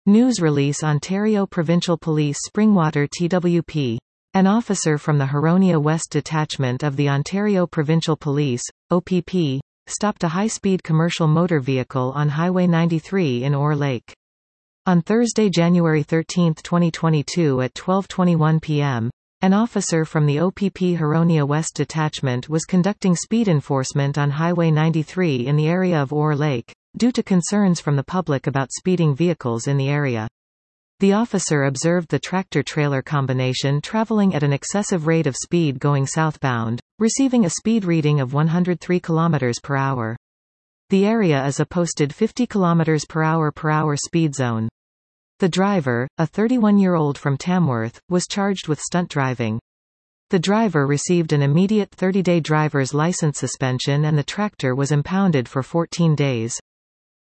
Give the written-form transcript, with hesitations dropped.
News release Ontario Provincial Police Springwater TWP. An officer from the Huronia West Detachment of the Ontario Provincial Police, OPP, stopped a high-speed commercial motor vehicle on Highway 93 in Orr Lake. On Thursday, January 13, 2022 at 12:21 p.m., an officer from the OPP Huronia West Detachment was conducting speed enforcement on Highway 93 in the area of Orr Lake, due to concerns from the public about speeding vehicles in the area. The officer observed the tractor-trailer combination traveling at an excessive rate of speed going southbound, receiving a speed reading of 103 km per hour. The area is a posted 50 km per hour speed zone. The driver, a 31-year-old from Tamworth, was charged with stunt driving. The driver received an immediate 30-day driver's license suspension and the tractor was impounded for 14 days.